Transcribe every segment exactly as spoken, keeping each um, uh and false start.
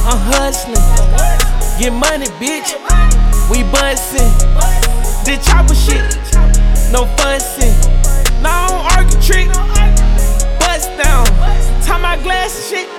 I'm hustling, get money, bitch. We bustin', this chopper shit, no fussin'. No, I don't argue trick, bust down, tie my glasses shit.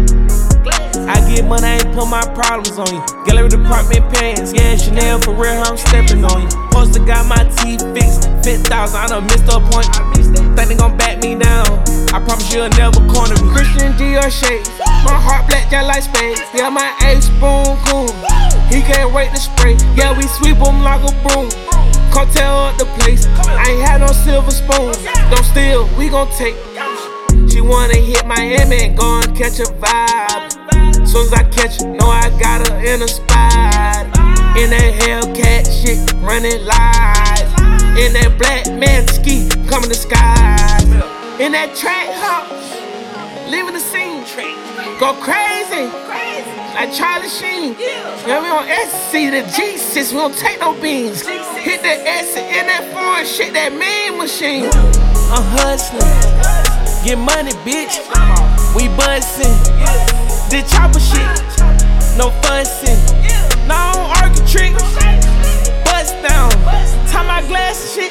I get money, I ain't put my problems on you. Gallery department pants, yeah, Chanel for real, I'm stepping on you. Poster got my teeth fixed, fit thousand, I done missed a point. Think they gon' back me down, I promise you'll never corner me. Christian Dior shades, my heart black just like space. Yeah, my ace spoon cool, he can't wait to spray. Yeah, we sweep him like a broom, come tear up the place. I ain't had no silver spoon, don't steal, we gon' take. She wanna hit Miami and go and catch a vibe. Soon as I catch her, know I got her in a spot. In that Hellcat shit, running live. In that black man ski, coming to skies. In that track house, leaving the scene. Go crazy, like Charlie Sheen. Yeah, we on S C, the G six, we don't take no beans. Hit the S in that foreign shit, that mean machine. I'm hustling, get money, bitch. We bustin', this chopper shit, no fussin'. No, I don't argue trick, bust down, tie my glasses shit.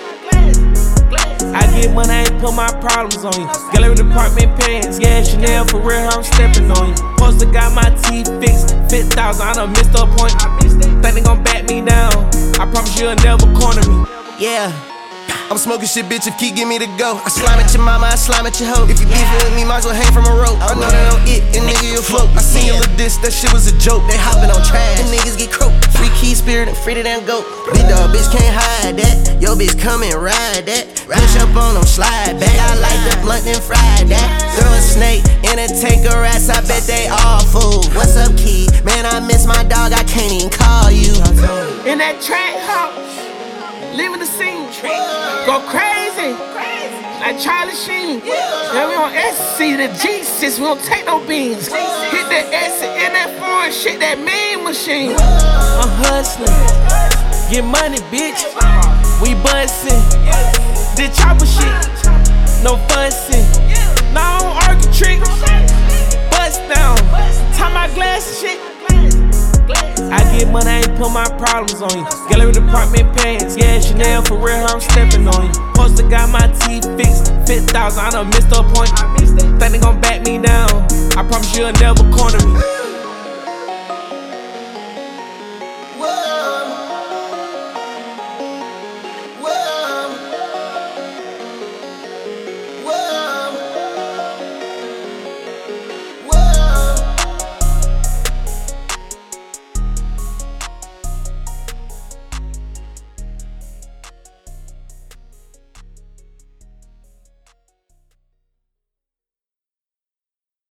I get money, I ain't put my problems on you. Gallery department pants, yeah, Chanel for real, I'm stepping on you. Poster got my teeth fixed, fit thousand, I done missed a point. Think they gon' back me down, I promise you'll never corner me. Yeah, I'm smoking shit, bitch, if keep give me the go. I slime at your mama, I slime at your hoe. If you beefin' with me, might as well hang from a rope. I know that don't it, and nigga, you float. I seen your little diss, that shit was a joke. They hoppin' on trash, and niggas get croaked. Free key spirit and free to them goat. Big dog, bitch, can't hide that. Yo, bitch, come and ride that. Push up on them, slide back. I like the blunt and fried that. Throw a snake in a tank of rats, I bet they all fool. What's up, kid? Man, I miss my dog, I can't even call you. In that track house, leaving the scene, go crazy, like Charlie Sheen. Yeah, we on S C, the G six, we don't take no beans. Hit the S in that foreign shit, that mean machine. I'm hustling, get money, bitch. We bustin', this chopper shit, no fussin'. No, I don't argue trick, bust down, tie my glasses shit. I get money, I ain't put my problems on you. Gallery department pants, yeah, Chanel for real, I'm stepping on you. Poster got my teeth fixed, fit thousand, I done missed a point. Think they gon' back me down, I promise you'll never corner me.